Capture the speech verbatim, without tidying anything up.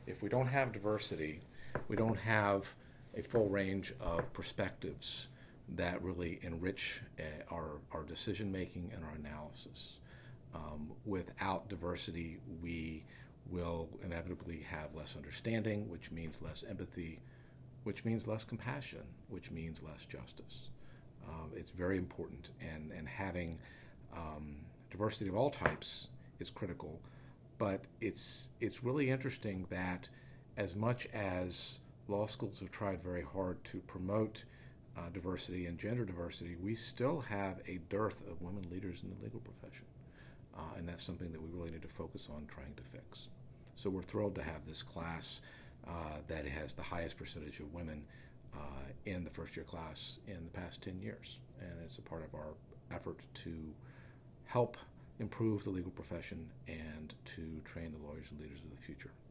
If we don't have diversity, we don't have a full range of perspectives that really enrich uh, our, our decision making and our analysis. Um, without diversity, we will inevitably have less understanding, which means less empathy, which means less compassion, which means less justice. Um, it's very important, and, and having um, diversity of all types is critical. But it's it's really interesting that as much as law schools have tried very hard to promote uh, diversity and gender diversity, we still have a dearth of women leaders in the legal profession. Uh, and that's something that we really need to focus on trying to fix. So we're thrilled to have this class uh, that has the highest percentage of women uh, in the first year class in the past ten years. And it's a part of our effort to help improve the legal profession and to train the lawyers and leaders of the future.